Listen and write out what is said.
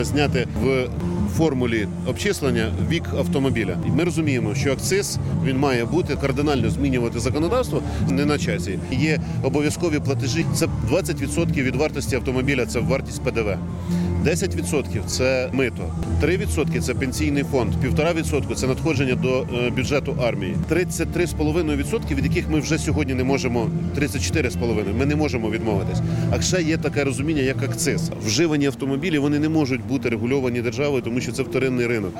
Зняти в формулі обчислення вік автомобіля. І ми розуміємо, що акциз, він має бути кардинально змінювати законодавство не на часі. Є обов'язкові платежі, це 20% від вартості автомобіля, це вартість ПДВ. 10% – це мито, 3% – це пенсійний фонд, 1,5% – це надходження до бюджету армії, 33,5%, від яких ми вже сьогодні не можемо, 34,5%, ми не можемо відмовитись. А ще є таке розуміння, як акциз. Вживані автомобілі, вони не можуть бути регульовані державою, тому що це вторинний ринок.